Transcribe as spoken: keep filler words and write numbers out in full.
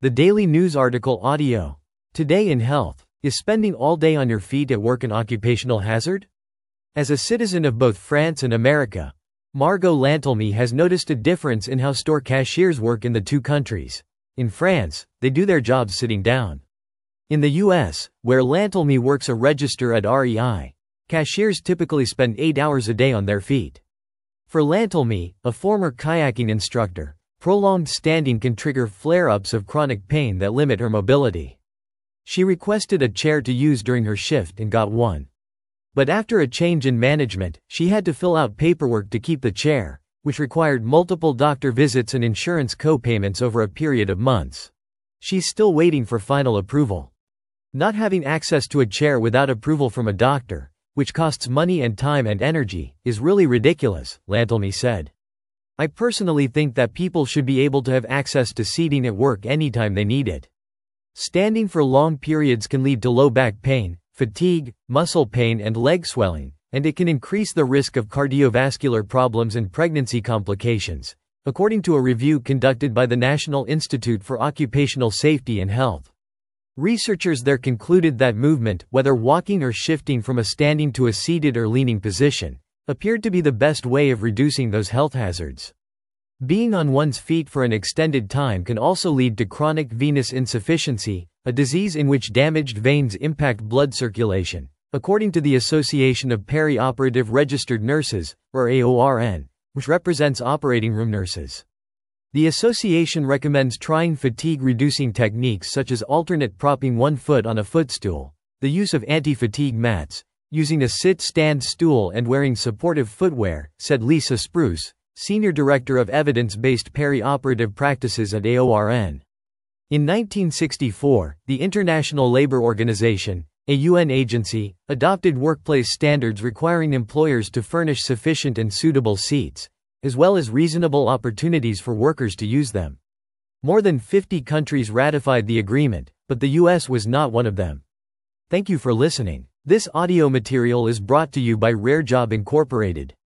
The Daily News article audio. Today in Health. Is spending all day on your feet at work an occupational hazard? As a citizen of both France and America, Margot Lantelmy has noticed a difference in how store cashiers work in the two countries. In France, they do their jobs sitting down. In the U S, where Lantelmy works a register at R E I, cashiers typically spend eight hours a day on their feet. For Lantelmy, a former kayaking instructor, prolonged standing can trigger flare-ups of chronic pain that limit her mobility. She requested a chair to use during her shift and got one. But after a change in management, she had to fill out paperwork to keep the chair, which required multiple doctor visits and insurance co-payments over a period of months. She's still waiting for final approval. Not having access to a chair without approval from a doctor, which costs money and time and energy, is really ridiculous, Lantelmy said. I personally think that people should be able to have access to seating at work anytime they need it. Standing for long periods can lead to low back pain, fatigue, muscle pain and leg swelling, and it can increase the risk of cardiovascular problems and pregnancy complications, according to a review conducted by the National Institute for Occupational Safety and Health. Researchers there concluded that movement, whether walking or shifting from a standing to a seated or leaning position, appeared to be the best way of reducing those health hazards. Being on one's feet for an extended time can also lead to chronic venous insufficiency, a disease in which damaged veins impact blood circulation, according to the Association of Perioperative Registered Nurses, or A O R N, which represents operating room nurses. The association recommends trying fatigue-reducing techniques such as alternate propping one foot on a footstool, the use of anti-fatigue mats, using a sit-stand stool and wearing supportive footwear, said Lisa Spruce, Senior Director of Evidence-Based Perioperative Practices at A O R N. In nineteen sixty-four, the International Labour Organization, a U N agency, adopted workplace standards requiring employers to furnish sufficient and suitable seats, as well as reasonable opportunities for workers to use them. More than fifty countries ratified the agreement, but the U S was not one of them. Thank you for listening. This audio material is brought to you by Rare Job Incorporated.